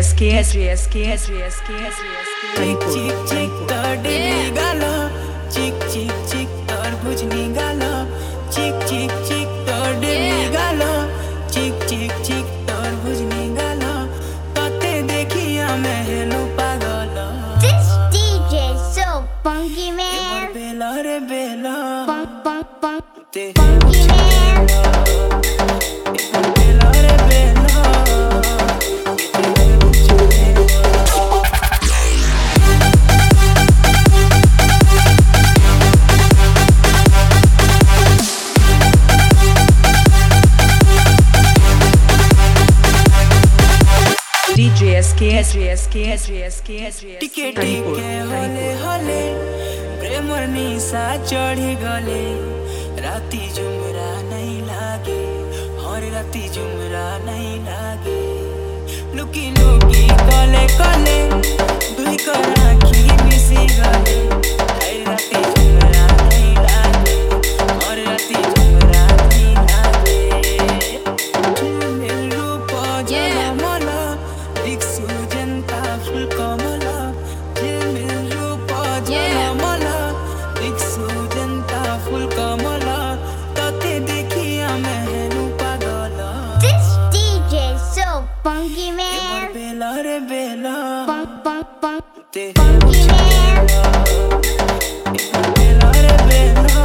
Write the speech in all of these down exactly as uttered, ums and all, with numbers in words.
S K S S K S S K S चिक चिक चिक तोडे निघालो चिक चिक चिक तरबूज निघालो चिक चिक चिक तोडे निघालो चिक चिक चिक तरबूज निघालो तोते देखिया मैं हेलो पागल This D J so funky man बेला रे बेला funk funk funk ते funky man बेला रे बेला D J S K S S K S S K S टिके टिके होले होले प्रेमर निशा चढ़ी गले राती जुमरा नहीं लागे हर राती जुमरा नहीं लागे लुकी लुकी कले कले दुई को राखी मिसी गले हर राती जुमरा नहीं लागे हर राती जुमरा नहीं लागे मेरे रूप जलमला दिक्सु जनता फुल कमला मेरे रूप जलमला दिक्सु जनता फुल कमला तते देखिया मैं हेनु पागल This D J so funky man बेला रे बेला funk funk funk ते funky man बेला रे बेला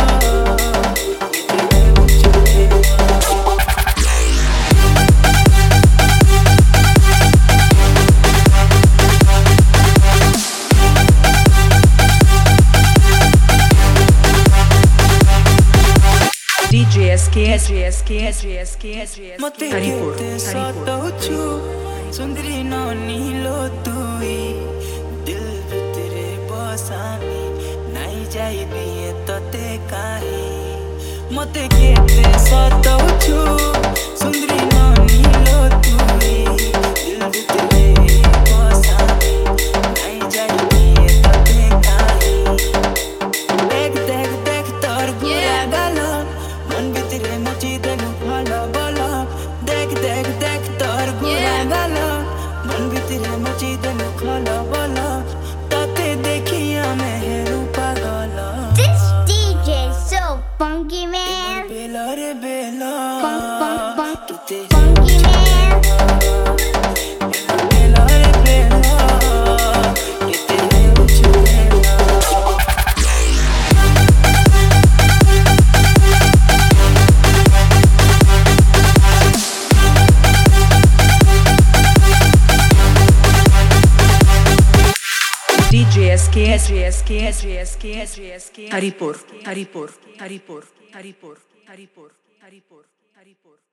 D J S K S S K S S K S मते Haripur केते Haripur सताउछु सुंदरी नानी लो तुई दिल भितरे बसानी नहीं जाई दिए तते काहे मते केते सताउछु सुंदरी नानी लो तुई दिल भितरे बसानी नहीं जाई दिए तते काहे देख देख देख तोर गुया गालो मन भितरे मची देनु भाला बोला देख देख देख तोर गुया गालो मन भितरे मची देनु भाला बोला तते देखिया मैं हेरू पागल This D J so funky man बेला रे बेला funk funk funk तते funky man बेला रे बेला किते ऊंचे बेला D J S K S S K S S K S Haripur Haripur Haripur Haripur Haripur Haripur Haripur